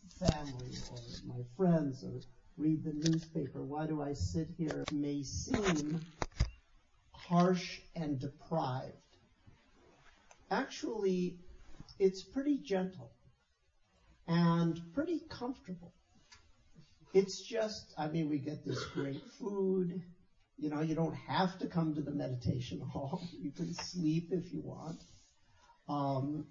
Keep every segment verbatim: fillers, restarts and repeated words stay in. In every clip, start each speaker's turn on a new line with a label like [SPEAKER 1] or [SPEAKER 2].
[SPEAKER 1] family or my friends or read the newspaper? Why do I sit here? It may seem harsh and deprived. Actually, it's pretty gentle and pretty comfortable. It's just, I mean, we get this great food. You know, you don't have to come to the meditation hall. You can sleep if you want. Um,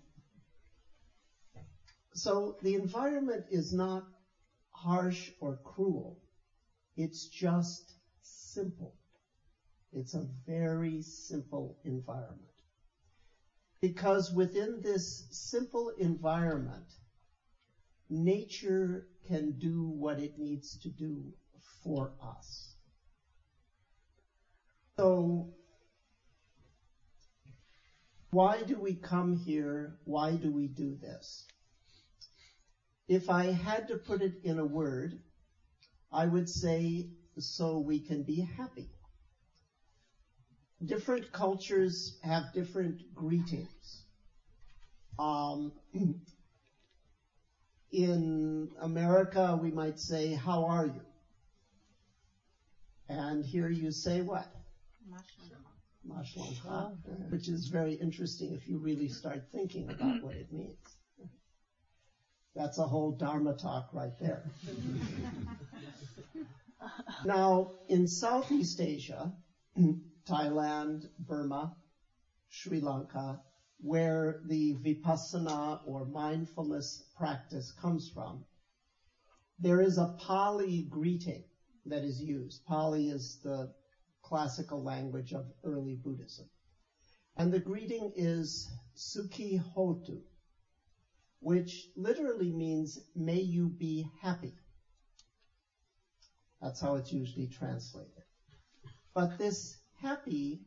[SPEAKER 1] so the environment is not harsh or cruel. It's just simple. It's a very simple environment. Because within this simple environment, nature can do what it needs to do for us. So, why do we come here? Why do we do this? If I had to put it in a word, I would say, so we can be happy. Different cultures have different greetings. Um, in America, we might say, how are you? And here you say what? Mashallah, which is very interesting if you really start thinking about what it means. That's a whole Dharma talk right there. Now, in Southeast Asia, Thailand, Burma, Sri Lanka, where the Vipassana or mindfulness practice comes from, there is a Pali greeting that is used. Pali is the classical language of early Buddhism. And the greeting is Sukhi Hotu, which literally means, may you be happy. That's how it's usually translated. But this happy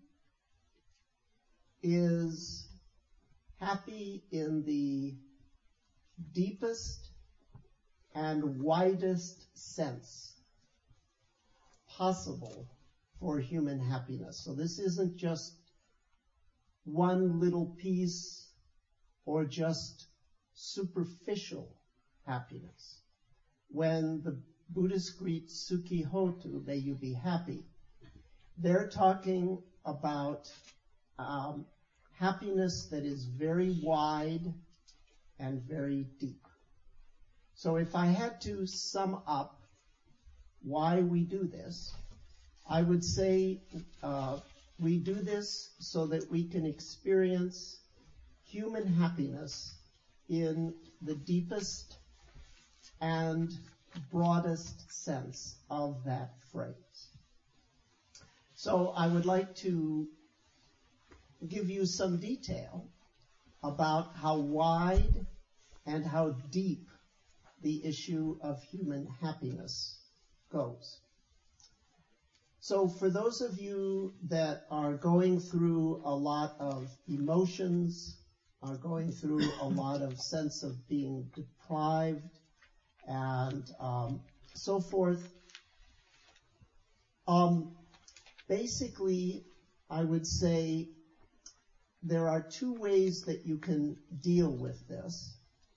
[SPEAKER 1] is happy in the deepest and widest sense possible for human happiness. So this isn't just one little piece or just superficial happiness. When the Buddhists greet Sukhi Hotu, may you be happy, they're talking about um, happiness that is very wide and very deep. So if I had to sum up why we do this, I would say uh, we do this so that we can experience human happiness in the deepest and broadest sense of that phrase. So I would like to give you some detail about how wide and how deep the issue of human happiness goes. So for those of you that are going through a lot of emotions, are going through a lot of sense of being deprived and um, so forth, um, basically I would say there are two ways that you can deal with this.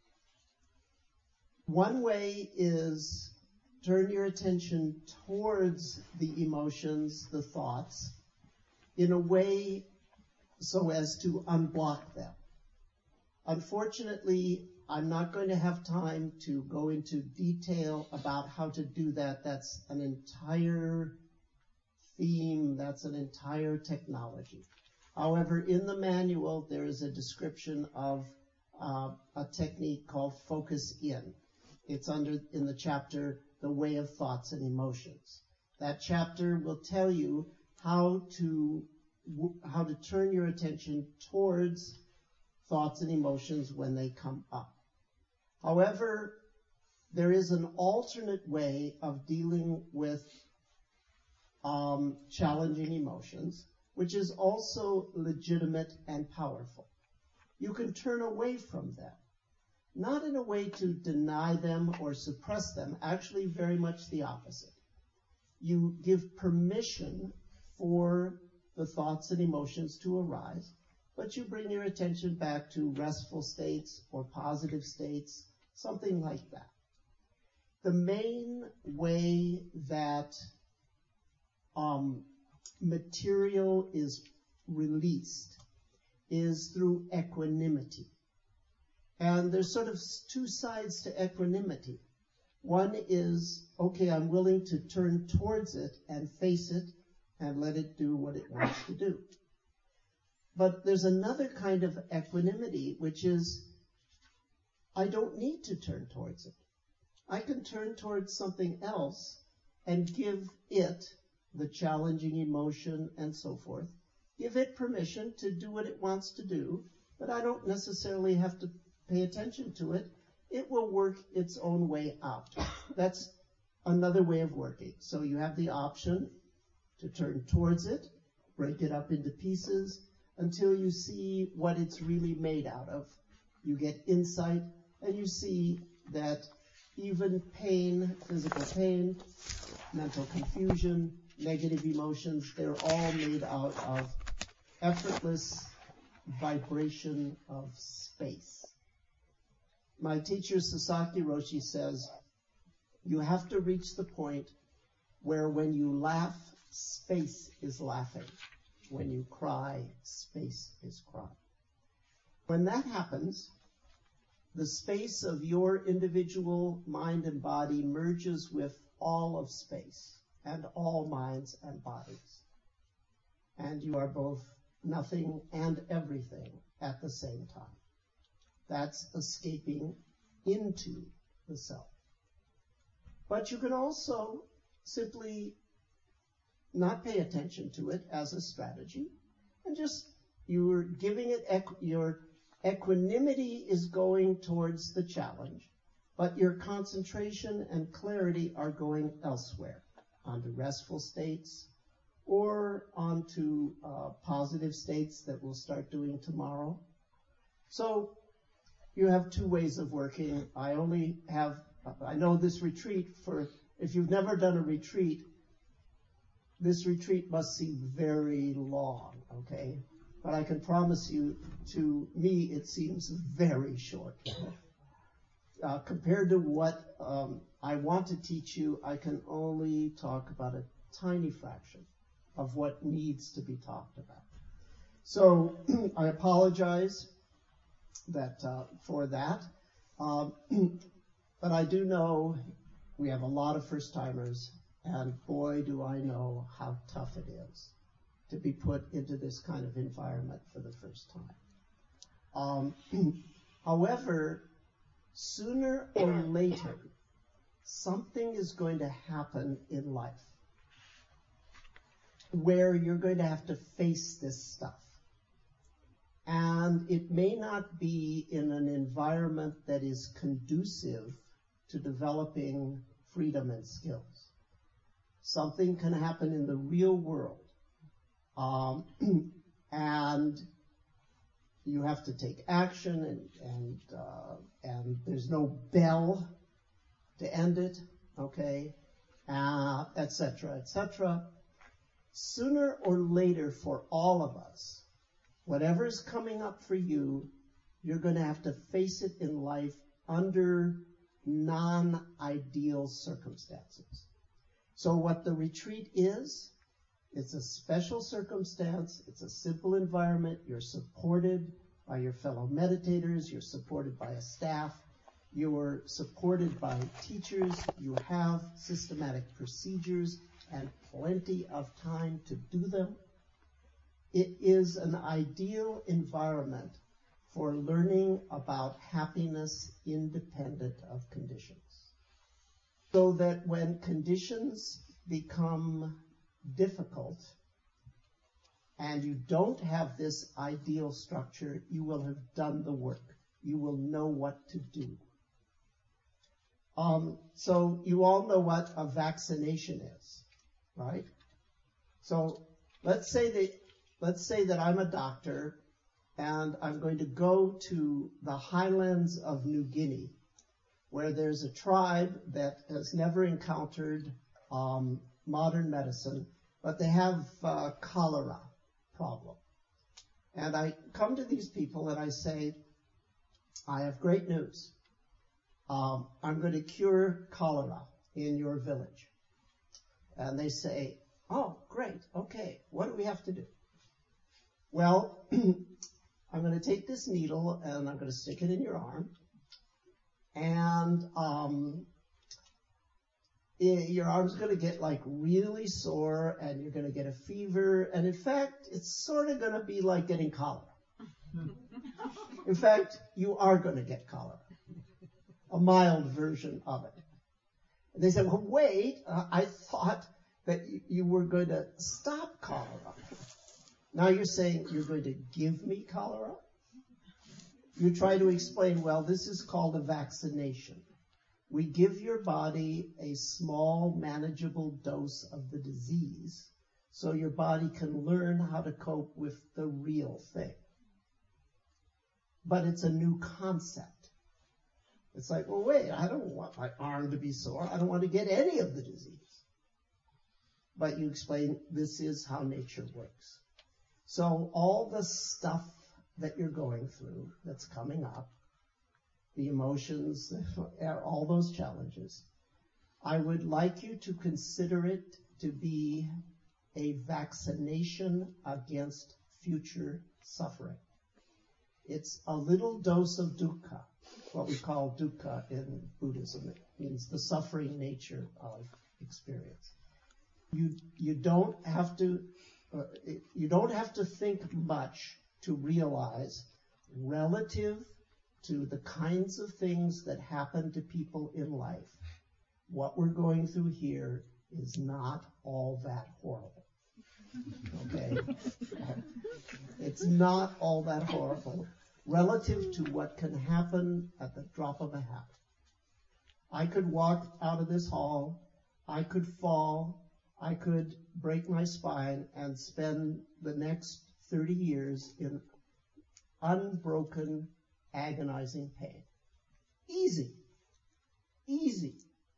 [SPEAKER 1] One way is turn your attention towards the emotions, the thoughts, in a way so as to unblock them. Unfortunately, I'm not going to have time to go into detail about how to do that. That's an entire theme, that's an entire technology. However, in the manual, there is a description of uh, a technique called focus in. It's under in the chapter, The Way of Thoughts and Emotions. That chapter will tell you how to how to turn your attention towards thoughts and emotions when they come up. However, there is an alternate way of dealing with um, challenging emotions, which is also legitimate and powerful. You can turn away from them, not in a way to deny them or suppress them, actually very much the opposite. You give permission for the thoughts and emotions to arise, but you bring your attention back to restful states or positive states, something like that. the main way that um, material is released is through equanimity. And there's sort of two sides to equanimity. One is, okay, I'm willing to turn towards it and face it and let it do what it wants to do. But there's another kind of equanimity, which is, I don't need to turn towards it. I can turn towards something else and give it, the challenging emotion and so forth, give it permission to do what it wants to do, but I don't necessarily have to pay attention to it. It will work its own way out. That's another way of working. So you have the option to turn towards it, break it up into pieces until you see what it's really made out of. You get insight, and you see that even pain, physical pain, mental confusion, negative emotions, they're all made out of effortless vibration of space. My teacher Sasaki Roshi says, you have to reach the point where when you laugh, space is laughing. When you cry, space is crying. When that happens, the space of your individual mind and body merges with all of space and all minds and bodies. And you are both nothing and everything at the same time. That's escaping into the self. But you can also simply not pay attention to it as a strategy, and just you're giving it, equ- your equanimity is going towards the challenge, but your concentration and clarity are going elsewhere, onto restful states or onto uh, positive states that we'll start doing tomorrow. So you have two ways of working. I only have, I know this retreat, for if you've never done a retreat, this retreat must seem very long, okay? But I can promise you, to me, it seems very short. Uh, compared to what um, I want to teach you, I can only talk about a tiny fraction of what needs to be talked about. So I apologize that uh, for that. Um, but I do know we have a lot of first-timers, and boy, do I know how tough it is to be put into this kind of environment for the first time. Um, however, sooner or later, something is going to happen in life where you're going to have to face this stuff. And it may not be in an environment that is conducive to developing freedom and skills. Something can happen in the real world. Um, and you have to take action, and and uh, and there's no bell to end it, okay, uh, et cetera, et cetera. Sooner or later, for all of us, whatever is coming up for you, you're going to have to face it in life under non-ideal circumstances. So what the retreat is, it's a special circumstance, it's a simple environment, you're supported by your fellow meditators, you're supported by a staff, you're supported by teachers, you have systematic procedures and plenty of time to do them. It is an ideal environment for learning about happiness independent of conditions. So that when conditions become difficult and you don't have this ideal structure, you will have done the work. You will know what to do. Um, so you all know what a vaccination is, right? So let's say that let's say that I'm a doctor and I'm going to go to the highlands of New Guinea, where there's a tribe that has never encountered um, modern medicine, but they have uh, cholera problem. And I come to these people and I say, I have great news. um, I'm going to cure cholera in your village. And they say, oh, great, okay, what do we have to do? Well, I'm going to take this needle and I'm going to stick it in your arm. And um, your arm's going to get like really sore and you're going to get a fever. And in fact, it's sort of going to be like getting cholera. In fact, you are going to get cholera, a mild version of it. And they said, well, wait, uh, I thought that you, you were going to stop cholera. Now you're saying you're going to give me cholera? You try to explain, well, this is called a vaccination. We give your body a small, manageable dose of the disease so your body can learn how to cope with the real thing. But it's a new concept. It's like, well, wait, I don't want my arm to be sore. I don't want to get any of the disease. But you explain this is how nature works. So all the stuff that you're going through that's coming up, the emotions, all those challenges, I would like you to consider it to be a vaccination against future suffering. It's a little dose of dukkha, what we call dukkha in Buddhism. It means the suffering nature of experience. You, you don't have to Uh, it, you don't have to think much to realize, relative to the kinds of things that happen to people in life, what we're going through here is not all that horrible. Okay? It's not all that horrible relative to what can happen at the drop of a hat. I could walk out of this hall, I could fall, I could break my spine and spend the next thirty years in unbroken, agonizing pain. Easy. Easy.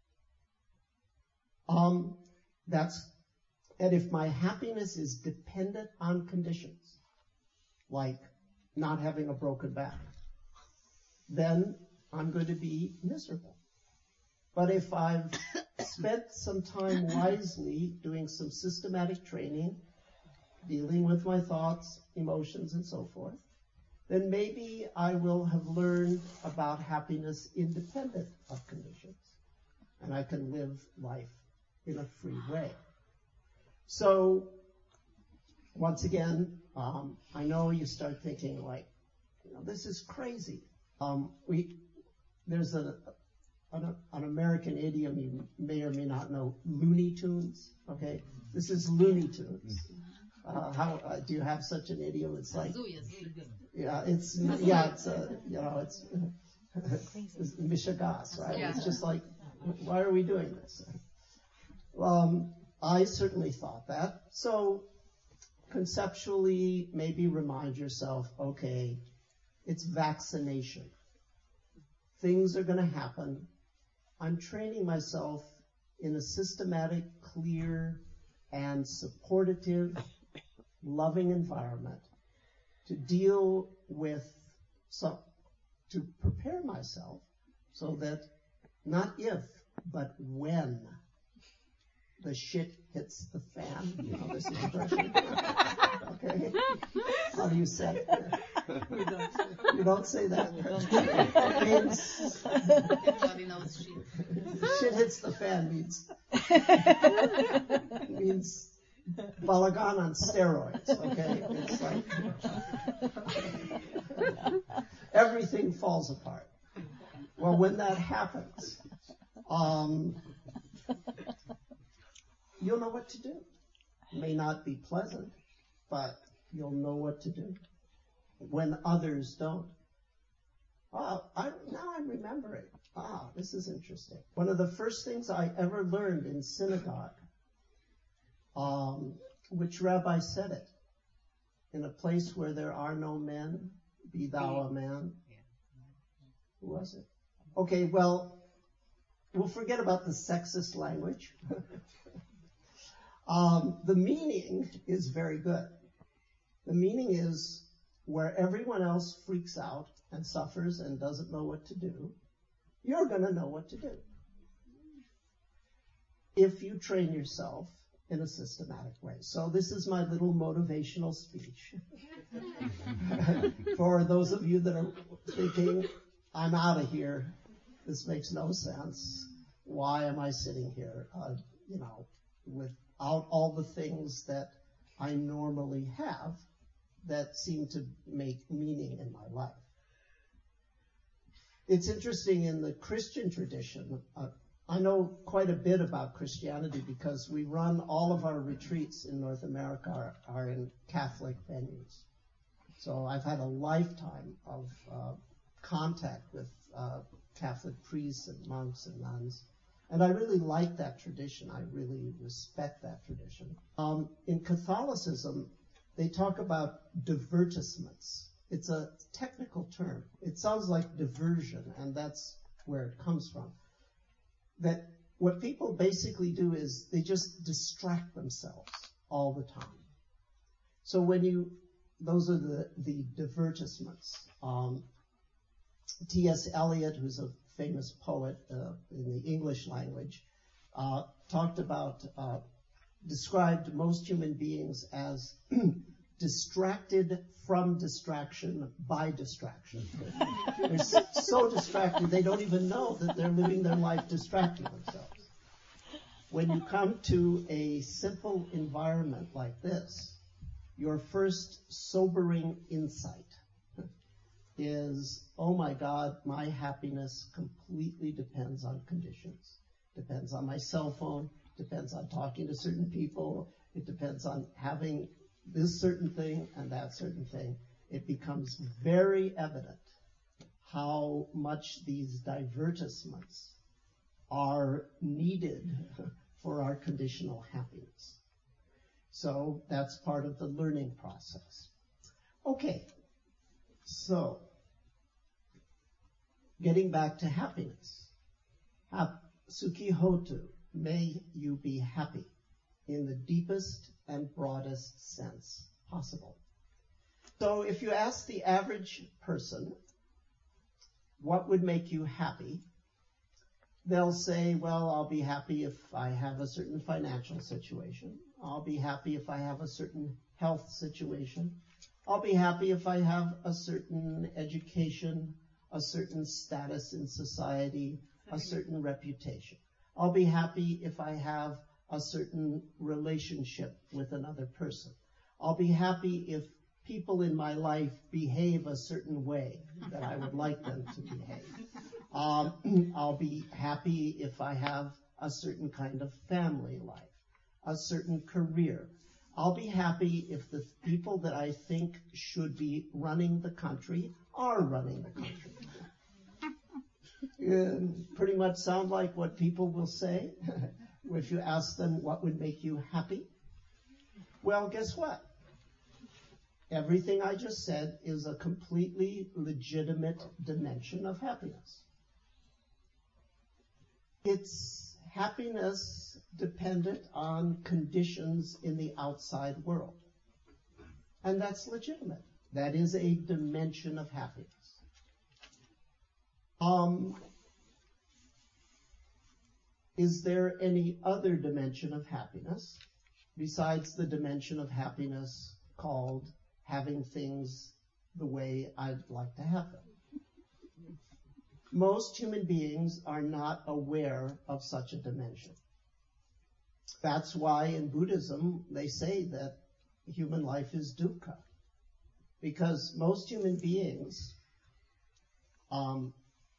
[SPEAKER 1] Um, that's, and if my happiness is dependent on conditions, like not having a broken back, then I'm going to be miserable. But if I've spent some time wisely doing some systematic training, dealing with my thoughts, emotions, and so forth, then maybe I will have learned about happiness independent of conditions, and I can live life in a free way. So, once again, um, I know you start thinking like, you know, this is crazy. Um, we there's a An, an American idiom you may or may not know, Looney Tunes, okay? This is Looney Tunes. Uh, how, uh, do you have such an idiom? It's like, yeah, it's, yeah, it's, uh, you know, it's, it's mishigas, right? Yeah. It's just like, why are we doing this? Um, I certainly thought that. So, conceptually, maybe remind yourself, okay, it's vaccination. Things are going to happen. I'm training myself in a systematic, clear, and supportive, loving environment to deal with, so, to prepare myself so that not if, but when the shit hits the fan. You know this expression? Okay? How do you say it? You don't say, you don't say that. It means, everybody knows shit. Shit hits the fan means means balagan on steroids. Okay, it's like everything falls apart. Well, when that happens, um, you'll know what to do. It may not be pleasant, but you'll know what to do when others don't. Oh, I, now I'm remembering. Ah, this is interesting. One of the first things I ever learned in synagogue, um, which rabbi said it, in a place where there are no men, be thou a man. Who was it? Okay, well, we'll forget about the sexist language. um, the meaning is very good. The meaning is, where everyone else freaks out and suffers and doesn't know what to do, you're going to know what to do. If you train yourself in a systematic way. So this is my little motivational speech. For those of you that are thinking, I'm out of here, this makes no sense. Why am I sitting here, uh, you know, without all the things that I normally have that seem to make meaning in my life? It's interesting in the Christian tradition. Uh, I know quite a bit about Christianity because we run all of our retreats in North America are, are in Catholic venues. So I've had a lifetime of uh, contact with uh, Catholic priests and monks and nuns. And I really like that tradition. I really respect that tradition. Um, in Catholicism, they talk about divertissements. It's a technical term. It sounds like diversion, and that's where it comes from. That what people basically do is they just distract themselves all the time. So when you, those are the, the divertissements. Um, T S Eliot, who's a famous poet uh, in the English language, uh, talked about, uh, described most human beings as distracted from distraction by distraction. They're so, so distracted they don't even know that they're living their life distracting themselves. When you come to a simple environment like this, your first sobering insight is, oh my God, my happiness completely depends on conditions. Depends on my cell phone, depends on talking to certain people, it depends on having this certain thing and that certain thing. It becomes very evident how much these divertissements are needed for our conditional happiness. So that's part of the learning process. Okay, so getting back to happiness. Sukhi hotu, may you be happy in the deepest and broadest sense possible. So if you ask the average person, what would make you happy? They'll say, well, I'll be happy if I have a certain financial situation. I'll be happy if I have a certain health situation. I'll be happy if I have a certain education, a certain status in society, a certain reputation. I'll be happy if I have a certain relationship with another person. I'll be happy if people in my life behave a certain way that I would like them to behave. Um, I'll be happy if I have a certain kind of family life, a certain career. I'll be happy if the people that I think should be running the country are running the country. Um, pretty much sound like what people will say if you ask them what would make you happy. Well, guess what? Everything I just said is a completely legitimate dimension of happiness. It's happiness dependent on conditions in the outside world. And that's legitimate. That is a dimension of happiness. Um, is there any other dimension of happiness besides the dimension of happiness called having things the way I'd like to have them? Most human beings are not aware of such a dimension. That's why in Buddhism they say that human life is dukkha, because most human beings um,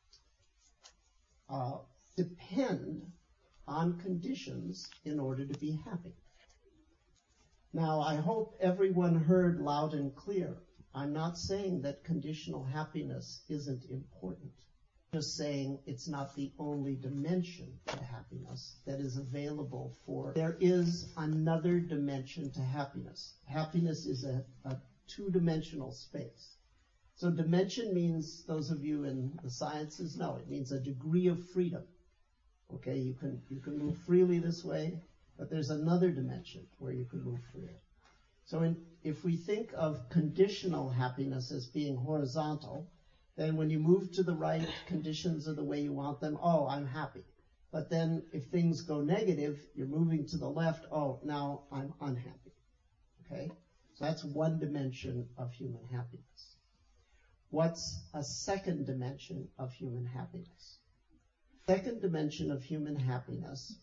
[SPEAKER 1] uh, depend on conditions in order to be happy. Now, I hope everyone heard loud and clear. I'm not saying that conditional happiness isn't important. Just saying it's not the only dimension to happiness that is available for. There is another dimension to happiness. Happiness is a, a two-dimensional space. So dimension means, those of you in the sciences know, it means a degree of freedom. Okay, you can you can move freely this way, but there's another dimension where you can move freely. So in, if we think of conditional happiness as being horizontal, Then when you move to the right, conditions are the way you want them. Oh, I'm happy. But then if things go negative, you're moving to the left. Oh, now I'm unhappy. Okay? So that's one dimension of human happiness. What's a second dimension of human happiness? Second dimension of human happiness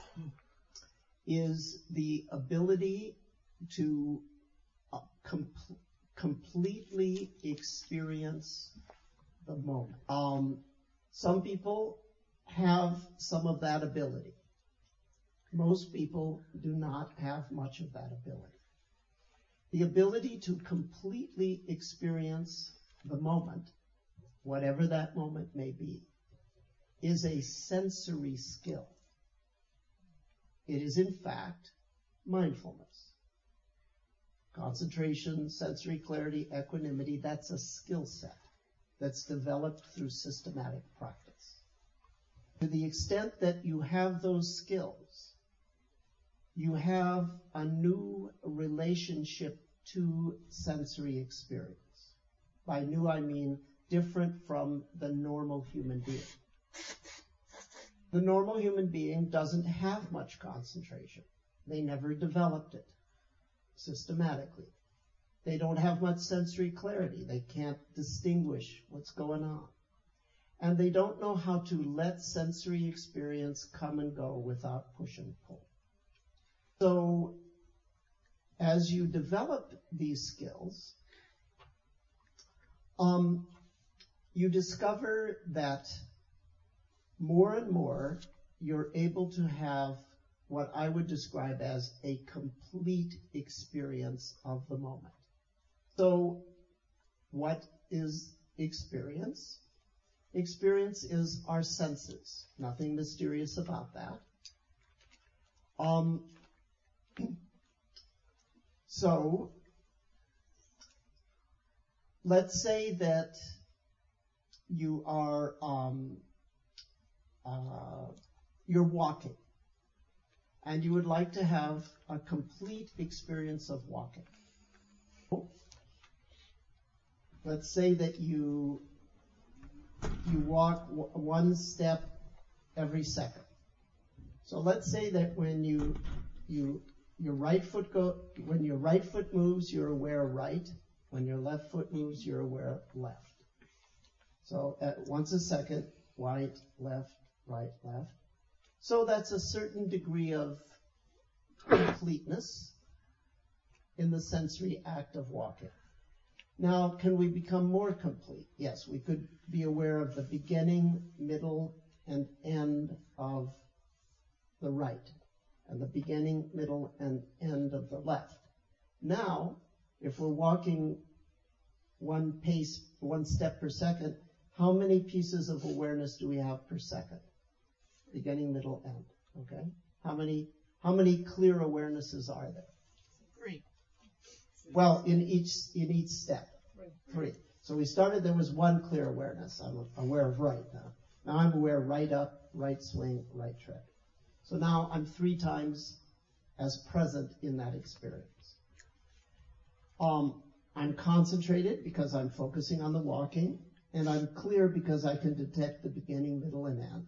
[SPEAKER 1] is the ability to uh, com- completely experience the moment. Um, some people have some of that ability. Most people do not have much of that ability. The ability to completely experience the moment, whatever that moment may be, is a sensory skill. It is, in fact, mindfulness. Concentration, sensory clarity, equanimity, that's a skill set that's developed through systematic practice. To the extent that you have those skills, you have a new relationship to sensory experience. By new, I mean different from the normal human being. The normal human being doesn't have much concentration. They never developed it systematically. They don't have much sensory clarity. They can't distinguish what's going on. And they don't know how to let sensory experience come and go without push and pull. So, as you develop these skills, um, you discover that more and more you're able to have what I would describe as a complete experience of the moment. So, what is experience? Experience is our senses. Nothing mysterious about that. Um, so, let's say that you are um, uh, you're walking, and you would like to have a complete experience of walking. Let's say that you you walk w- one step every second. So let's say that when you you your right foot go when your right foot moves, you're aware of right. When your left foot moves, you're aware of left. So at once a second, right, left, right, left. So that's a certain degree of completeness in the sensory act of walking. Now, can we become more complete? Yes, we could be aware of the beginning, middle, and end of the right, and the beginning, middle, and end of the left. Now, if we're walking one pace, one step per second, how many pieces of awareness do we have per second? Beginning, middle, end. Okay? How many how many clear awarenesses are there?
[SPEAKER 2] Three.
[SPEAKER 1] Well, in each in each step. Three. So we started, there was one clear awareness. I'm aware of right now. Now I'm aware right up, right swing, right tread. So now I'm three times as present in that experience. Um, I'm concentrated because I'm focusing on the walking, and I'm clear because I can detect the beginning, middle, and end.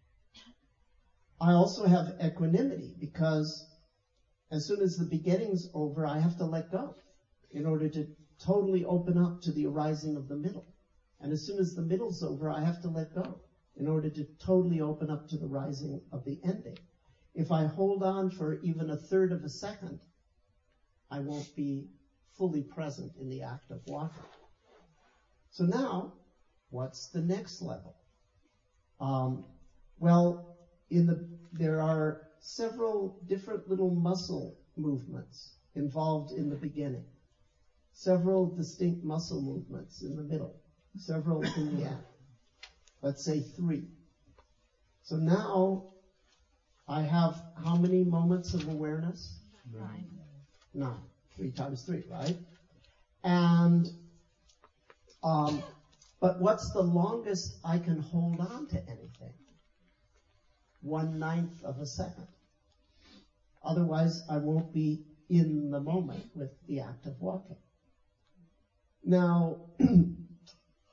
[SPEAKER 1] I also have equanimity because as soon as the beginning's over, I have to let go in order to totally open up to the arising of the middle. And as soon as the middle's over, I have to let go in order to totally open up to the rising of the ending. If I hold on for even a third of a second, I won't be fully present in the act of walking. So now, what's the next level? Um, well, in the there are several different little muscle movements involved in the beginning, several distinct muscle movements in the middle, several in the end. Let's say three. So now I have how many moments of awareness?
[SPEAKER 2] Nine.
[SPEAKER 1] Nine. Three times three, right? And, um, but what's the longest I can hold on to anything? One ninth of a second. Otherwise, I won't be in the moment with the act of walking. Now,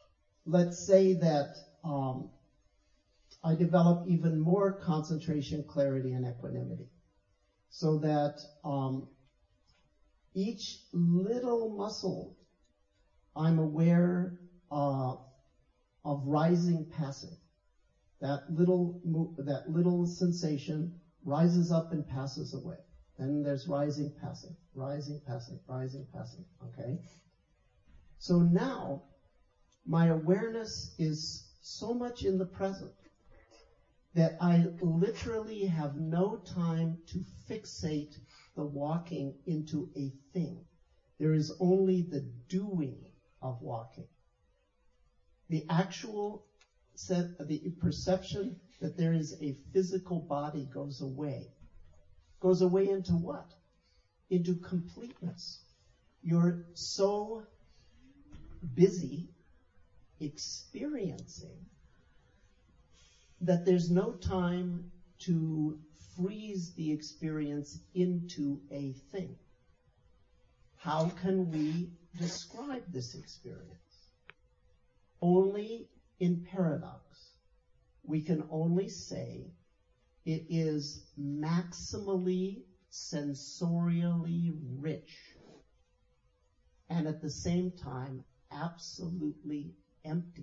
[SPEAKER 1] let's say that um, I develop even more concentration, clarity, and equanimity, so that um, each little muscle I'm aware uh, of rising, passing. That little that little sensation rises up and passes away. Then there's rising, passing, rising, passing, rising, passing. Okay. So now my awareness is so much in the present that I literally have no time to fixate the walking into a thing. There is only the doing of walking. The actual set, the perception that there is a physical body goes away. Goes away into what? Into completeness. You're so busy experiencing that there's no time to freeze the experience into a thing. How can we describe this experience? Only in paradox. We can only say it is maximally sensorially rich and at the same time absolutely empty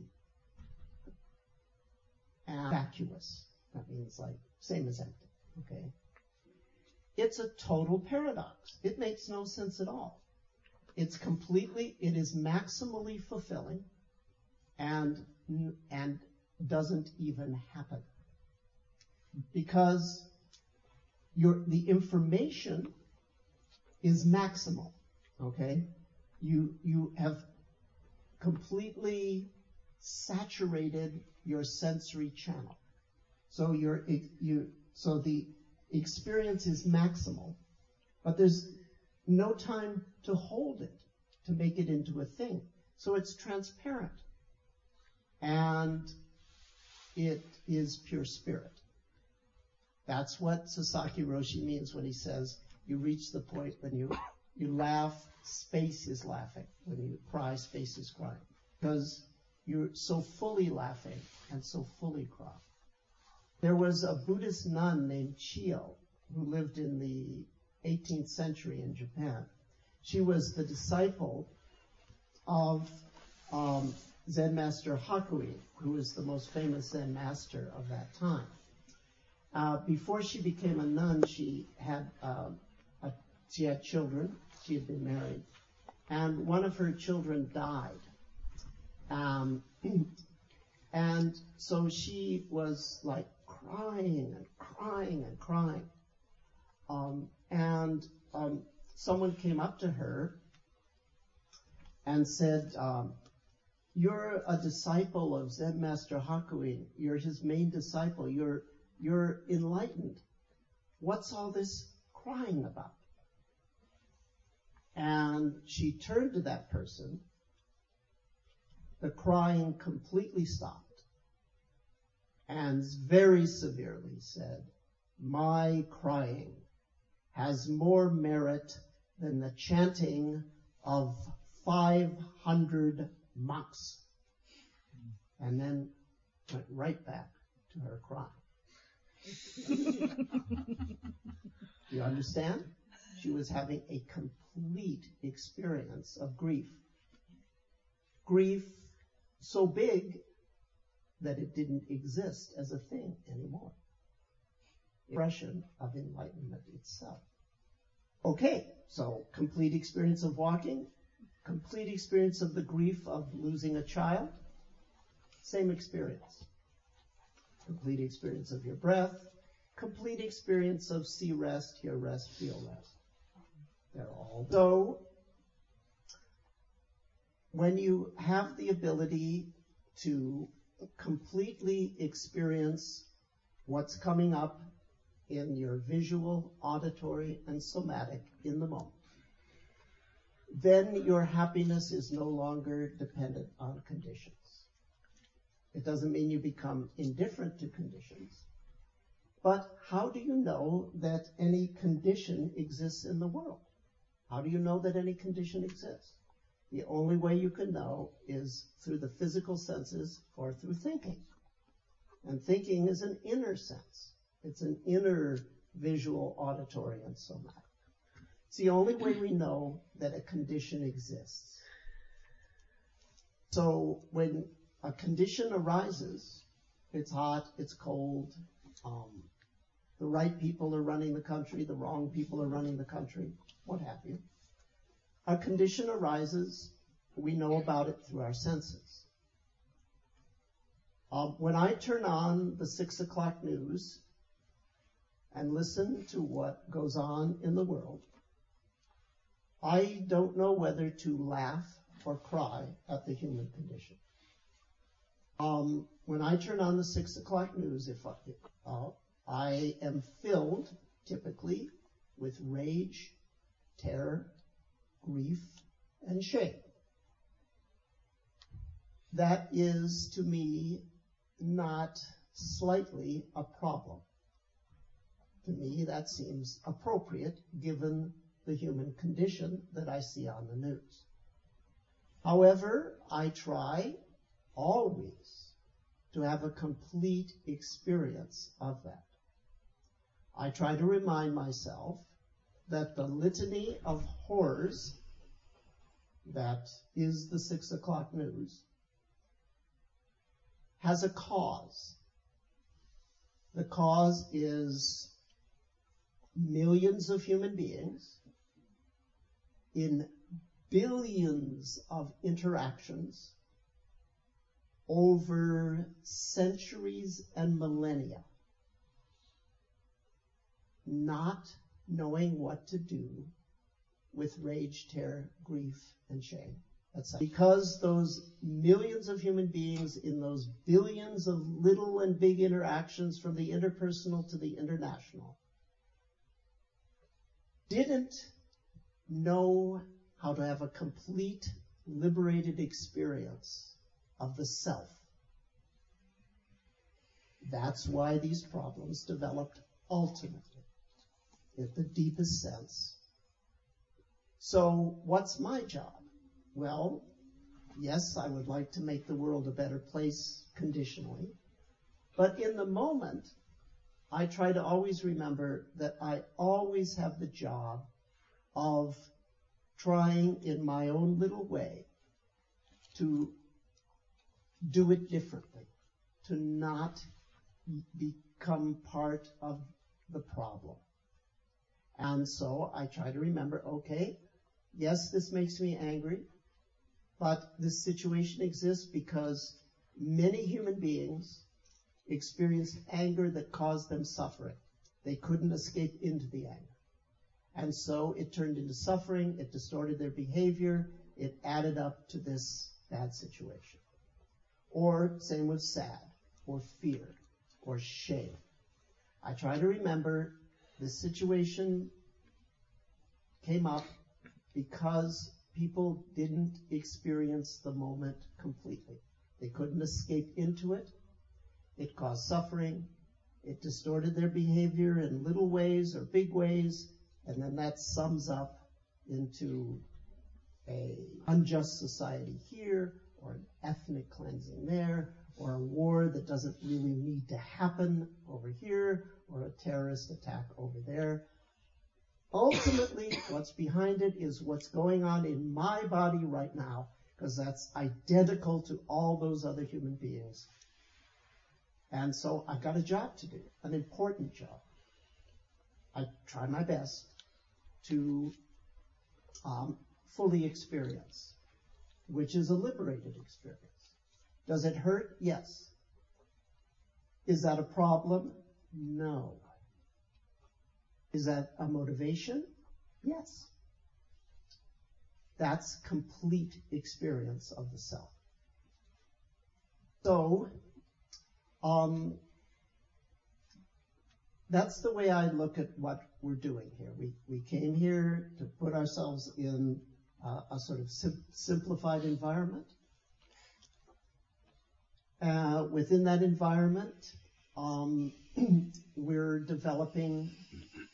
[SPEAKER 1] and vacuous. That means like same as empty. Okay? It's a total paradox. It makes no sense at all. It's completely, it is maximally fulfilling and and doesn't even happen. Because your the information is maximal. Okay? You you have completely saturated your sensory channel. So you're you so the experience is maximal, but there's no time to hold it, to make it into a thing. So it's transparent. And it is pure spirit. That's what Sasaki Roshi means when he says you reach the point when you you laugh, space is laughing. When you cry, space is crying. Because you're so fully laughing and so fully crying. There was a Buddhist nun named Chiyo who lived in the eighteenth century in Japan. She was the disciple of um, Zen master Hakuin, who was the most famous Zen master of that time. Uh, before she became a nun, she had um, a, she had children. She had been married, and one of her children died. Um, and so she was like crying and crying and crying. Um, and um, someone came up to her and said, um, "You're a disciple of Zen Master Hakuin. You're his main disciple. You're you're enlightened. What's all this crying about?" And she turned to that person. The crying completely stopped, and very severely said, "My crying has more merit than the chanting of five hundred monks." And then went right back to her crying. Do you understand? She was having a complete experience of grief. Grief so big that it didn't exist as a thing anymore. Expression of enlightenment itself. Okay, so complete experience of walking, complete experience of the grief of losing a child, same experience. Complete experience of your breath, complete experience of see rest, hear rest, feel rest. They're all. So, when you have the ability to completely experience what's coming up in your visual, auditory, and somatic in the moment, then your happiness is no longer dependent on conditions. It doesn't mean you become indifferent to conditions. But how do you know that any condition exists in the world? How do you know that any condition exists? The only way you can know is through the physical senses or through thinking. And thinking is an inner sense. It's an inner visual, auditory, and somatic. It's the only way we know that a condition exists. So when a condition arises, it's hot, it's cold, um, the right people are running the country, the wrong people are running the country, what have you. A condition arises, we know about it through our senses. Um, when I turn on the six o'clock news and listen to what goes on in the world, I don't know whether to laugh or cry at the human condition. Um, when I turn on the six o'clock news, if I, uh, I am filled, typically, with rage, terror, grief, and shame. That is, to me, not slightly a problem. To me, that seems appropriate given the human condition that I see on the news. However, I try always to have a complete experience of that. I try to remind myself that the litany of horrors that is the six o'clock news has a cause. The cause is millions of human beings in billions of interactions over centuries and millennia, not knowing what to do with rage, terror, grief, and shame. That's because those millions of human beings in those billions of little and big interactions from the interpersonal to the international didn't know how to have a complete, liberated experience of the self. That's why these problems developed ultimately, in the deepest sense. So what's my job? Well, yes, I would like to make the world a better place conditionally, but in the moment, I try to always remember that I always have the job of trying in my own little way to do it differently, to not become part of the problem. And so I try to remember, okay, yes, this makes me angry, but this situation exists because many human beings experienced anger that caused them suffering. They couldn't escape into the anger. And so it turned into suffering, it distorted their behavior, it added up to this bad situation. Or same with sad, or fear, or shame. I try to remember this situation came up because people didn't experience the moment completely. They couldn't escape into it. It caused suffering. It distorted their behavior in little ways or big ways, and then that sums up into a unjust society here, or an ethnic cleansing there, or a war that doesn't really need to happen over here, or a terrorist attack over there. Ultimately, what's behind it is what's going on in my body right now, because that's identical to all those other human beings. And so I've got a job to do, an important job. I try my best to um, fully experience, which is a liberated experience. Does it hurt? Yes. Is that a problem? No. Is that a motivation? Yes. That's complete experience of the self. So, um, that's the way I look at what we're doing here. We, we came here to put ourselves in uh, a sort of sim- simplified environment. Uh, within that environment, um, we're developing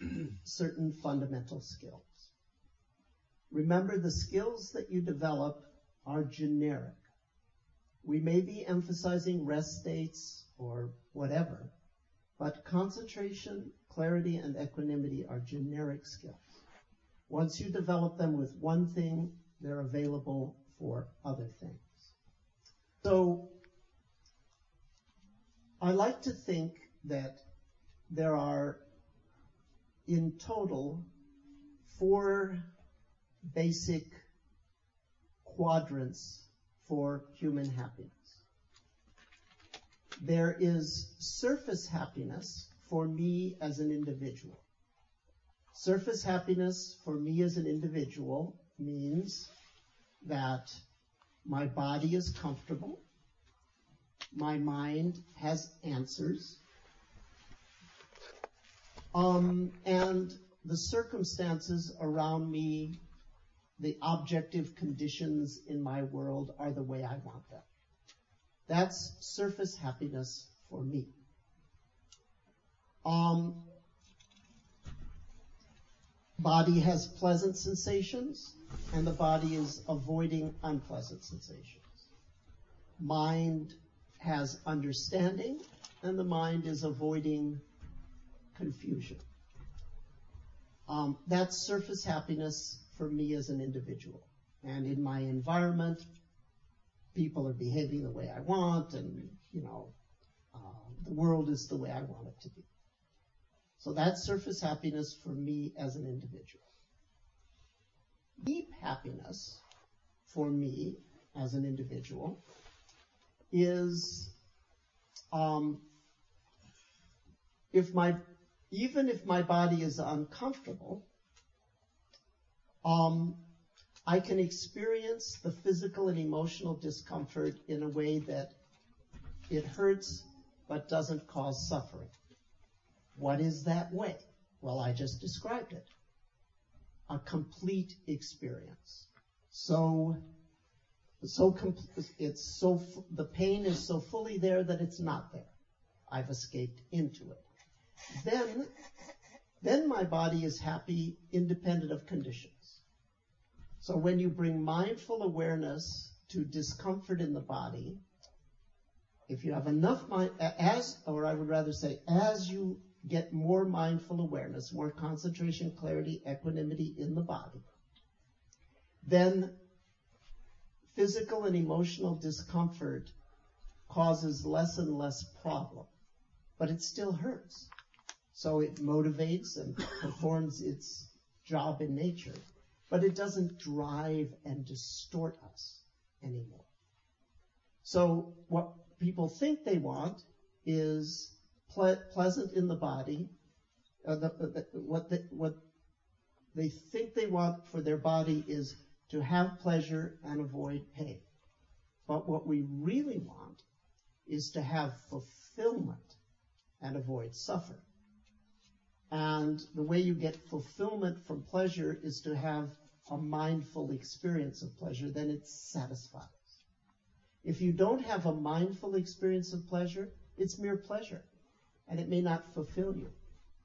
[SPEAKER 1] certain fundamental skills. Remember, the skills that you develop are generic. We may be emphasizing rest states or whatever, but concentration, clarity, and equanimity are generic skills. Once you develop them with one thing, they're available for other things. So I like to think that there are, in total, four basic quadrants for human happiness. There is surface happiness for me as an individual. Surface happiness for me as an individual means that my body is comfortable, my mind has answers, um, and the circumstances around me, the objective conditions in my world are the way I want them. That's surface happiness for me. Um, body has pleasant sensations, and the body is avoiding unpleasant sensations. Mind has understanding, and the mind is avoiding confusion. Um, that's surface happiness for me as an individual. And in my environment, people are behaving the way I want, and, you know, uh, the world is the way I want it to be. So that's surface happiness for me as an individual. Deep happiness for me as an individual is um, if my even if my body is uncomfortable, um, I can experience the physical and emotional discomfort in a way that it hurts but doesn't cause suffering. What is that way? Well, I just described it. A complete experience. So, so com- it's so f- the pain is so fully there that it's not there. I've escaped into it. Then, then my body is happy, independent of conditions. So when you bring mindful awareness to discomfort in the body, if you have enough mind, as, or I would rather say, as you get more mindful awareness, more concentration, clarity, equanimity in the body, then physical and emotional discomfort causes less and less problem, but it still hurts. So it motivates and performs its job in nature, but it doesn't drive and distort us anymore. So what people think they want is ple- pleasant in the body. Uh, the, the, what, they, what they think they want for their body is to have pleasure and avoid pain. But what we really want is to have fulfillment and avoid suffering. And the way you get fulfillment from pleasure is to have a mindful experience of pleasure, then it satisfies. If you don't have a mindful experience of pleasure, it's mere pleasure, and it may not fulfill you.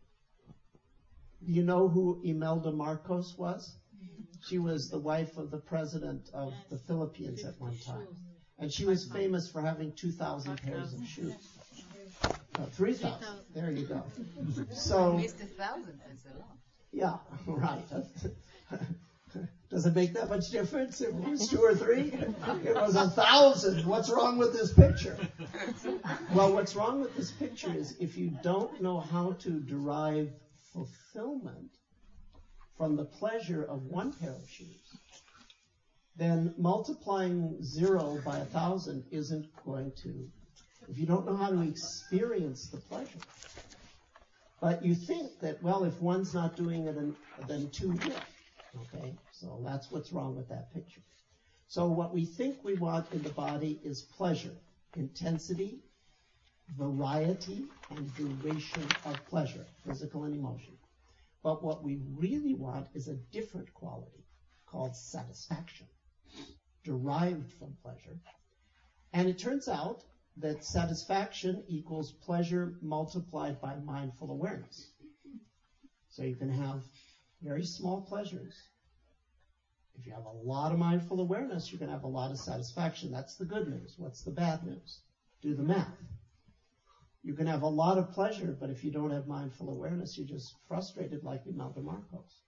[SPEAKER 1] Do you know who Imelda Marcos was? She was the wife of the president of the Philippines at one time. And she was famous for having two thousand pairs of shoes. Uh, three thousand. There you go. So,
[SPEAKER 2] at least a thousand, that's a lot.
[SPEAKER 1] Yeah, right. Does it make that much difference if it was two or three? It was a thousand. What's wrong with this picture? Well, what's wrong with this picture is if you don't know how to derive fulfillment from the pleasure of one pair of shoes, then multiplying zero by a thousand isn't going to, if you don't know how to experience the pleasure. But you think that, well, if one's not doing it, then two will. Okay, so that's what's wrong with that picture. So what we think we want in the body is pleasure, intensity, variety, and duration of pleasure, physical and emotional. But what we really want is a different quality called satisfaction, derived from pleasure. And it turns out that satisfaction equals pleasure multiplied by mindful awareness. So you can have very small pleasures If you have a lot of mindful awareness, you're going to have a lot of satisfaction. That's the good news. What's the bad news? Do the math. You can have a lot of pleasure, but if you don't have mindful awareness, you're just frustrated like Imelda Marcos.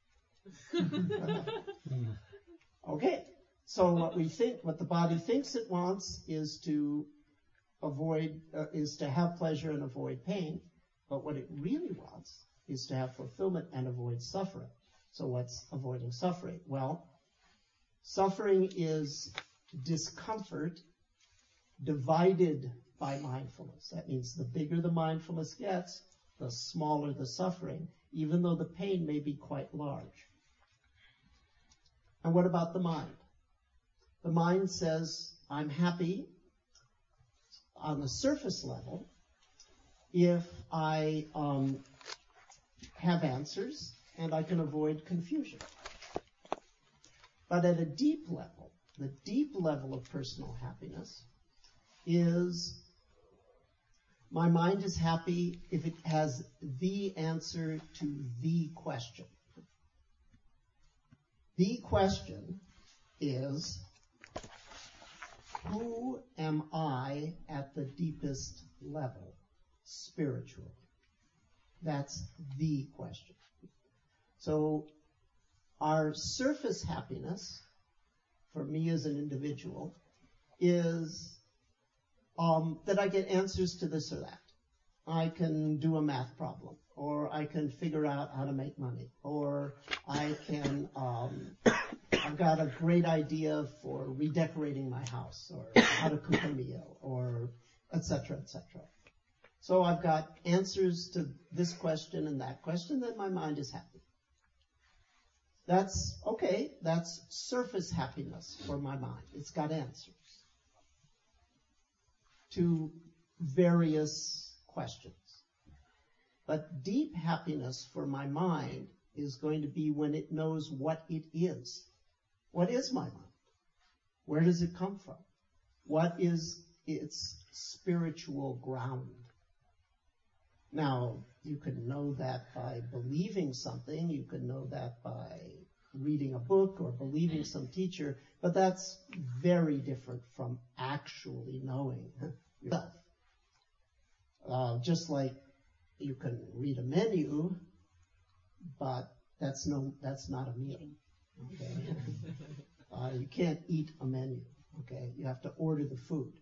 [SPEAKER 1] Okay, so what we think, what the body thinks it wants is to avoid, uh, is to have pleasure and avoid pain, but what it really wants is to have fulfillment and avoid suffering. So what's avoiding suffering? Well, suffering is discomfort divided by mindfulness. That means the bigger the mindfulness gets, the smaller the suffering, even though the pain may be quite large. And what about the mind? The mind says, I'm happy on the surface level if I um, have answers and I can avoid confusion. But at a deep level, the deep level of personal happiness is my mind is happy if it has the answer to the question. The question is, who am I at the deepest level, spiritually? That's the question. So our surface happiness, for me as an individual, is um, that I get answers to this or that. I can do a math problem, or I can figure out how to make money, or I can, um, I've got a great idea for redecorating my house, or how to cook a meal, or et cetera, et cetera. So I've got answers to this question and that question, then my mind is happy. That's okay, that's surface happiness for my mind. It's got answers to various questions. But deep happiness for my mind is going to be when it knows what it is. What is my mind? Where does it come from? What is its spiritual ground? Now, you can know that by believing something, you can know that by reading a book or believing some teacher, but that's very different from actually knowing yourself. Uh, just like you can read a menu, but that's no, that's not a meal. Okay, uh, you can't eat a menu. Okay, you have to order the food,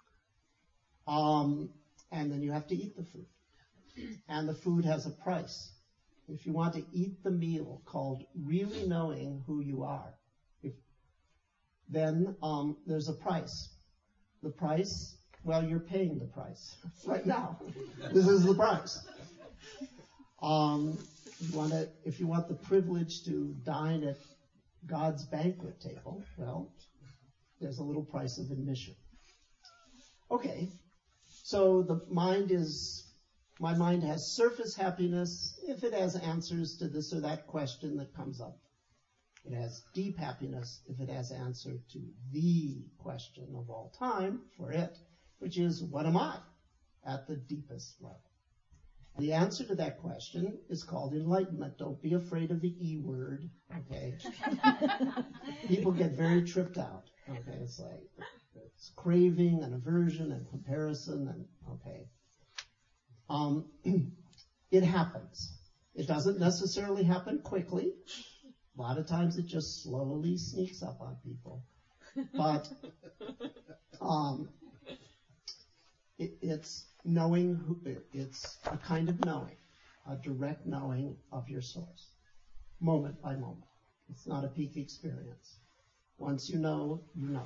[SPEAKER 1] um, and then you have to eat the food, and the food has a price. If you want to eat the meal called really knowing who you are, if, then um, there's a price. The price, well, you're paying the price right now. This is the price. Um, you want to, if you want the privilege to dine at God's banquet table, well, there's a little price of admission. Okay, so the mind is, my mind has surface happiness if it has answers to this or that question that comes up. It has deep happiness if it has answer to the question of all time for it, which is, what am I at the deepest level? The answer to that question is called enlightenment. Don't be afraid of the E word, okay? People get very tripped out, okay? It's like, it's craving and aversion and comparison and, okay. Um, it happens. It doesn't necessarily happen quickly. A lot of times it just slowly sneaks up on people. But um, it, it's knowing, who, it, it's a kind of knowing, a direct knowing of your source, moment by moment. It's not a peak experience. Once you know, you know.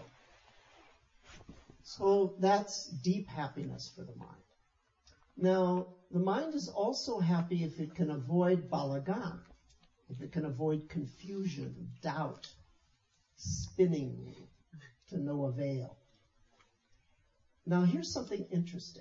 [SPEAKER 1] So that's deep happiness for the mind. Now, the mind is also happy if it can avoid balagan, if it can avoid confusion, doubt, spinning to no avail. Now, here's something interesting.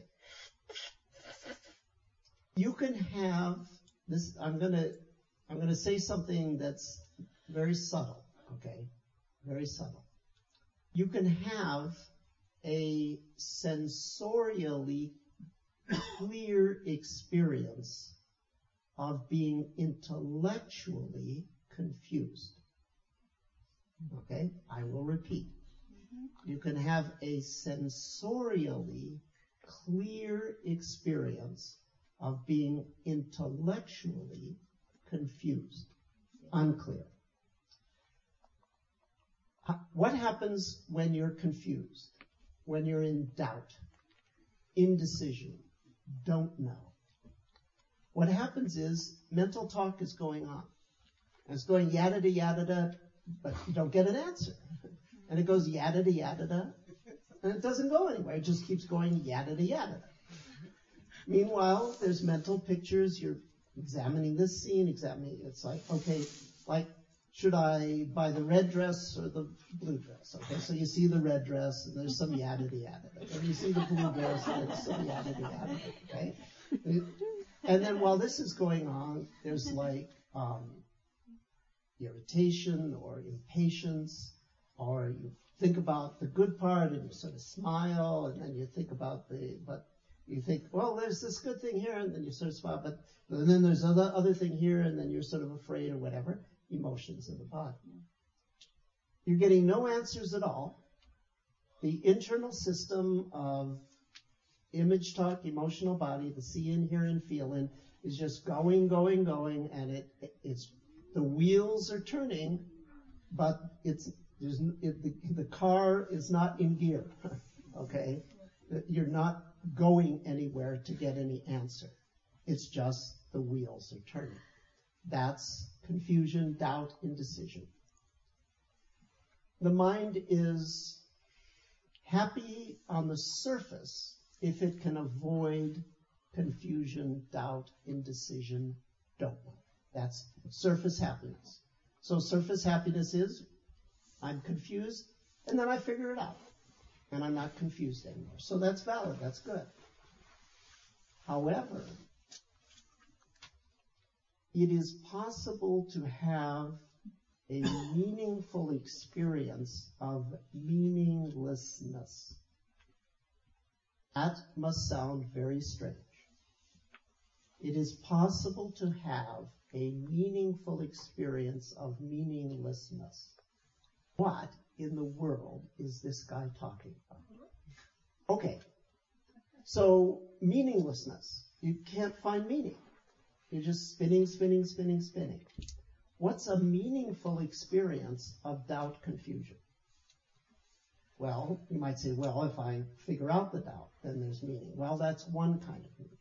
[SPEAKER 1] You can have this, I'm gonna, I'm gonna say something that's very subtle, okay? Very subtle. You can have a sensorially clear experience of being intellectually confused. Okay, I will repeat. You can have a sensorially clear experience of being intellectually confused, unclear. What happens when you're confused, when you're in doubt, indecision, don't know? What happens is mental talk is going on. And it's going yada da yada da, but you don't get an answer. And it goes yada da yada da, and it doesn't go anywhere. It just keeps going yada da yada da. Meanwhile, there's mental pictures. You're examining this scene, examining. It's like, okay, like, should I buy the red dress or the blue dress? Okay, so you see the red dress, and there's some yada da yada da. And you see the blue dress, and there's some yada da yada da. Okay, and then while this is going on, there's like um, irritation or impatience, or you think about the good part and you sort of smile, and then you think about the, but you think, well, there's this good thing here, and then you sort of smile, but and then there's other other thing here, and then you're sort of afraid or whatever. Emotions in the body. You're getting no answers at all. The internal system of image talk, emotional body, the see in, hear in, feel in, is just going, going, going, and it it's the wheels are turning, but it's there's it, the, the car is not in gear. Okay, you're not going anywhere to get any answer. It's just the wheels are turning. That's confusion, doubt, indecision. The mind is happy on the surface if it can avoid confusion, doubt, indecision, don't know. That's surface happiness. So surface happiness is, I'm confused, and then I figure it out. And I'm not confused anymore. So that's valid, that's good. However, it is possible to have a meaningful experience of meaninglessness. That must sound very strange. It is possible to have a meaningful experience of meaninglessness. What in the world is this guy talking about? Okay, so meaninglessness. You can't find meaning. You're just spinning, spinning, spinning, spinning. What's a meaningful experience of doubt, confusion? Well, you might say, well, if I figure out the doubt, then there's meaning. Well, that's one kind of meaning.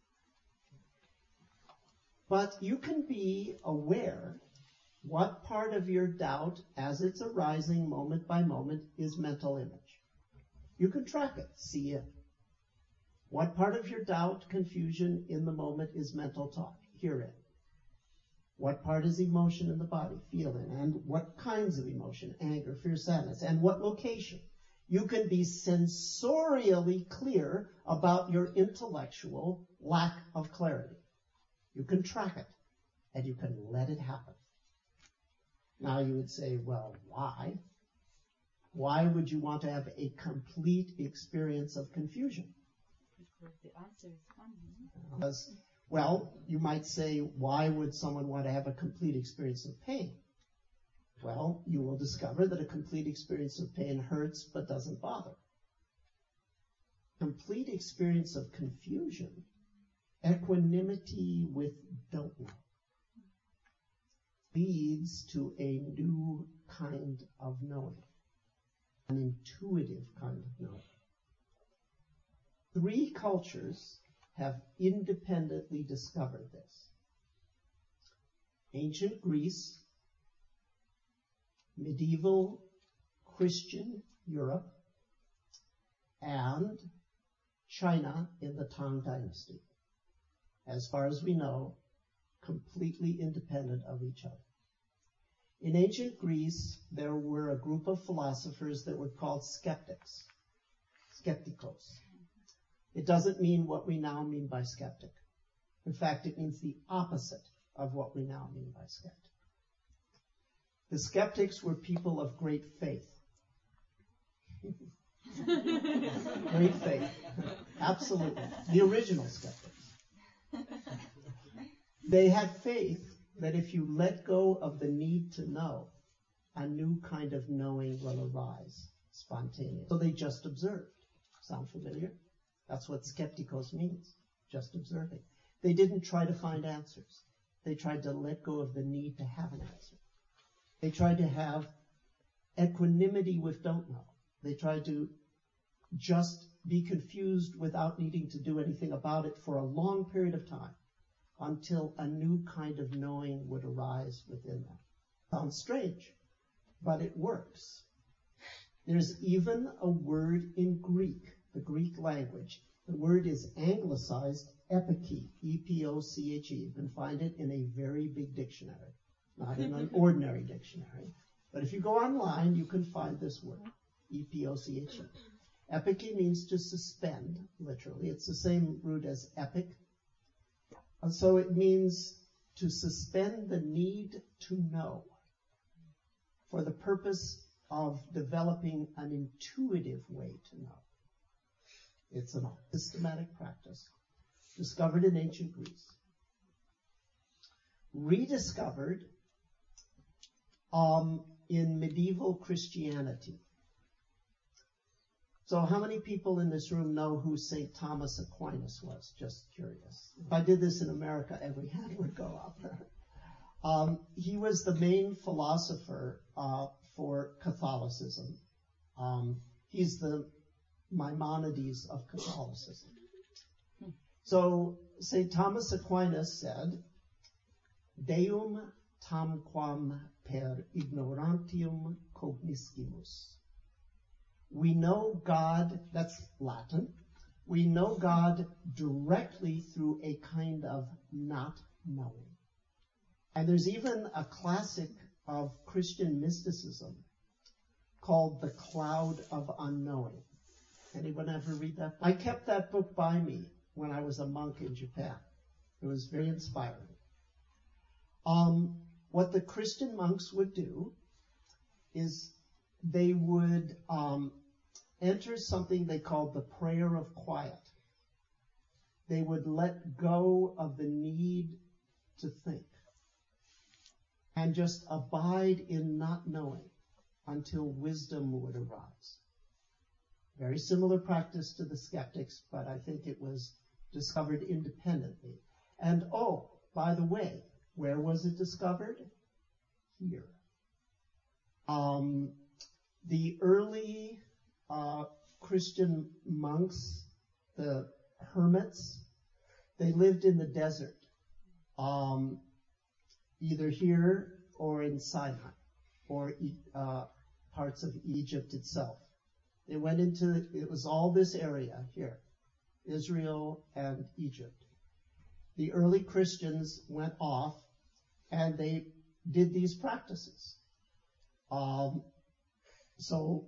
[SPEAKER 1] But you can be aware what part of your doubt, as it's arising moment by moment, is mental image. You can track it, see it. What part of your doubt, confusion in the moment is mental talk? Hear it. What part is emotion in the body? Feel it. And what kinds of emotion? Anger, fear, sadness. And what location? You can be sensorially clear about your intellectual lack of clarity. You can track it, and you can let it happen. Now you would say, well, why? Why would you want to have a complete experience of confusion?
[SPEAKER 2] Because the answer is coming.
[SPEAKER 1] Because, well, you might say, why would someone want to have a complete experience of pain? Well, you will discover that a complete experience of pain hurts but doesn't bother. Complete experience of confusion, equanimity with don't know, leads to a new kind of knowing, an intuitive kind of knowing. Three cultures have independently discovered this. Ancient Greece, medieval Christian Europe, and China in the Tang Dynasty. As far as we know, completely independent of each other. In ancient Greece, there were a group of philosophers that were called skeptics, skeptikos. It doesn't mean what we now mean by skeptic. In fact, it means the opposite of what we now mean by skeptic. The skeptics were people of great faith. Great faith. Absolutely. The original skeptics. They had faith that if you let go of the need to know a new kind of knowing will arise spontaneously. So they just observed. Sound familiar? That's what skeptikos means, just observing. They didn't try to find answers. They tried to let go of the need to have an answer. They tried to have equanimity with don't know. They tried to just be confused without needing to do anything about it for a long period of time until a new kind of knowing would arise within them. Sounds strange, but it works. There's even a word in Greek, the Greek language. The word is anglicized epike, E P O C H E. You can find it in a very big dictionary, not in an ordinary dictionary. But if you go online, you can find this word, E P O C H E. Epike means to suspend, literally. It's the same root as epic. And so it means to suspend the need to know for the purpose of developing an intuitive way to know. It's a systematic practice discovered in ancient Greece, rediscovered um, in medieval Christianity. So how many people in this room know who Saint Thomas Aquinas was? Just curious. If I did this in America, every hand would go up. um, he was the main philosopher uh, for Catholicism. Um, he's the Maimonides of Catholicism. So Saint Thomas Aquinas said, Deum tamquam per ignorantium cogniscimus. We know God, that's Latin, we know God directly through a kind of not knowing. And there's even a classic of Christian mysticism called The Cloud of Unknowing. Anyone ever read that? I kept that book by me when I was a monk in Japan. It was very inspiring. Um, what the Christian monks would do is they would um, enter something they called the prayer of quiet. They would let go of the need to think and just abide in not knowing until wisdom would arise. Very similar practice to the skeptics, but I think it was discovered independently. And oh, by the way, where was it discovered? Here. Um, the early uh, Christian monks, the hermits, they lived in the desert, um, either here or in Sinai, or uh, parts of Egypt itself. They went into, it was all this area here, Israel and Egypt. The early Christians went off and they did these practices. Um, so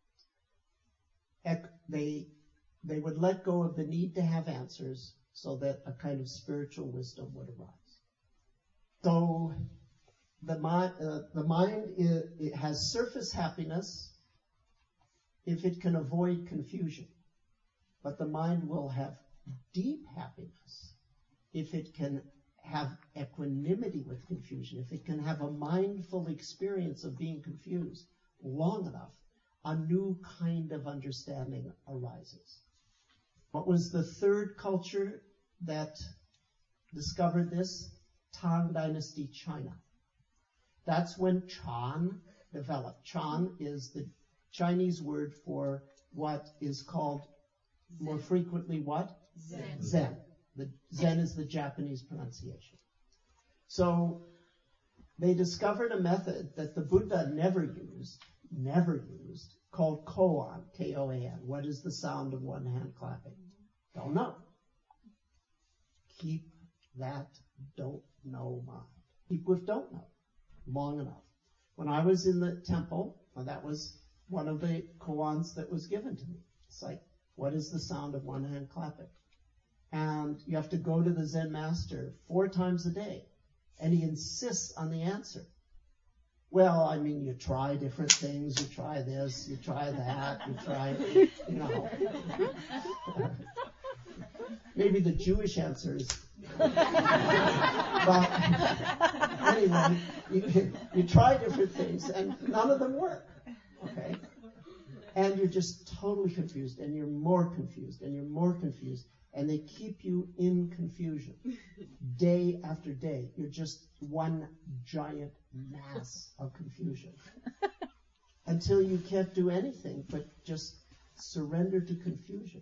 [SPEAKER 1] ec- they they would let go of the need to have answers so that a kind of spiritual wisdom would arise. So the mind, uh, the mind is, it has surface happiness if it can avoid confusion, but the mind will have deep happiness if it can have equanimity with confusion, if it can have a mindful experience of being confused long enough, a new kind of understanding arises. What was the third culture that discovered this? Tang Dynasty, China. That's when Chan developed. Chan is the Chinese word for what is called Zen. More frequently what?
[SPEAKER 2] Zen.
[SPEAKER 1] Zen. The Zen is the Japanese pronunciation. So they discovered a method that the Buddha never used, never used, called koan, K O A N. What is the sound of one hand clapping? Don't know. Keep that don't know mind. Keep with don't know long enough. When I was in the temple, well, that was one of the koans that was given to me. It's like, what is the sound of one hand clapping? And you have to go to the Zen master four times a day, and he insists on the answer. Well, I mean, you try different things, you try this, you try that, you try, you know. Maybe the Jewish answer is, but anyway, you, you try different things, and none of them work. Okay? And you're just totally confused, and you're more confused, and you're more confused, and they keep you in confusion. Day after day, you're just one giant mass of confusion. Until you can't do anything but just surrender to confusion.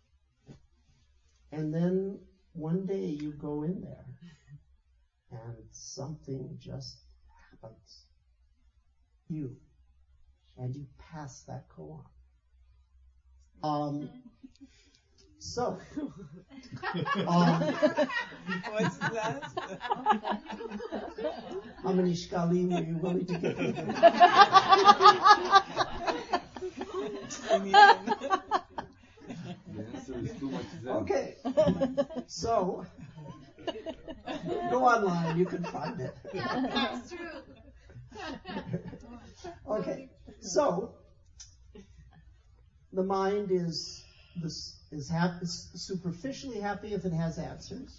[SPEAKER 1] And then one day you go in there, and something just happens. You. And you pass that koan. Um, so, um,
[SPEAKER 3] What's that?
[SPEAKER 1] how many shkalim are you willing to give me?
[SPEAKER 4] The answer is too much Zen.
[SPEAKER 1] Okay. So, go online, you can find it.
[SPEAKER 5] That's true.
[SPEAKER 1] Okay. So, the mind is this is happy, superficially happy if it has answers,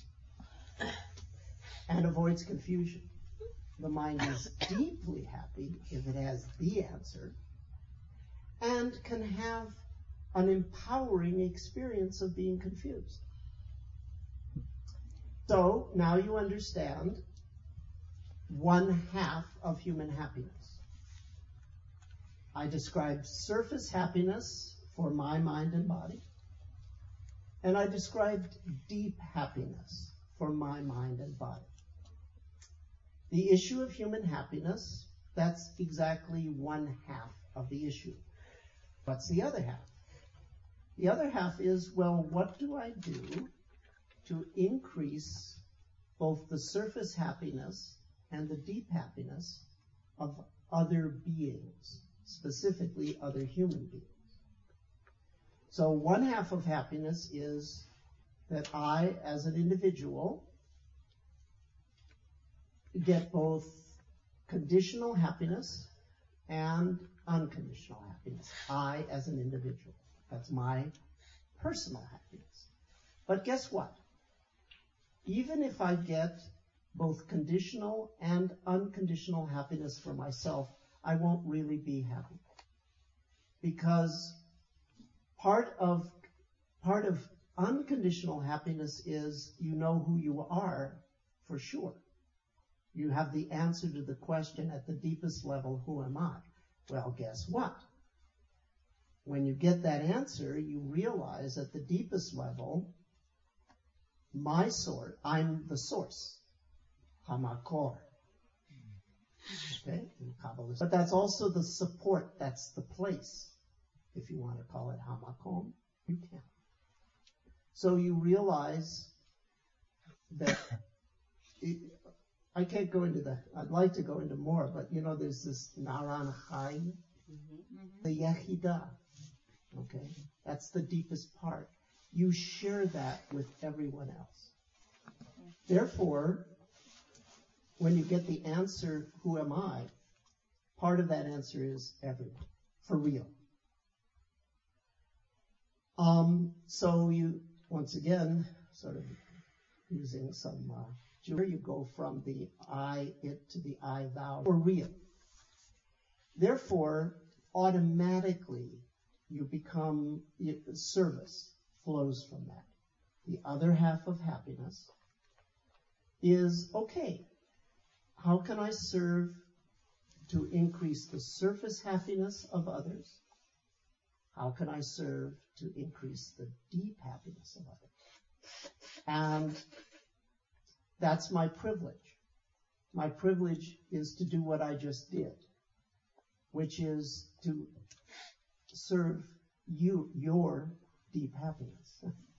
[SPEAKER 1] and avoids confusion. The mind is deeply happy if it has the answer, and can have an empowering experience of being confused. So now you understand one half of human happiness. I described surface happiness for my mind and body, and I described deep happiness for my mind and body. The issue of human happiness, that's exactly one half of the issue. What's the other half? The other half is, well, what do I do to increase both the surface happiness and the deep happiness of other beings, specifically other human beings? So one half of happiness is that I, as an individual, get both conditional happiness and unconditional happiness. I, as an individual. That's my personal happiness. But guess what? Even if I get both conditional and unconditional happiness for myself, I won't really be happy. Because part of part of unconditional happiness is you know who you are for sure. You have the answer to the question at the deepest level, who am I? Well, guess what? When you get that answer, you realize at the deepest level, my source, I'm the source. Hamakor. Okay, in Kabbalah. But that's also the support, that's the place. If you want to call it Hamakom, you can. So you realize that it, I can't go into that. I'd like to go into more, but you know, there's this Naran Chaim, mm-hmm. the Yechidah. Okay, that's the deepest part. You share that with everyone else. Therefore, when you get the answer, who am I? Part of that answer is everyone, for real. Um, so you, once again, sort of using some uh, Jewish, you go from the I, it to the I, thou, for real. Therefore, automatically, you become, service flows from that. The other half of happiness is, okay, how can I serve to increase the surface happiness of others? How can I serve to increase the deep happiness of others? And that's my privilege. My privilege is to do what I just did, which is to serve you, your deep happiness.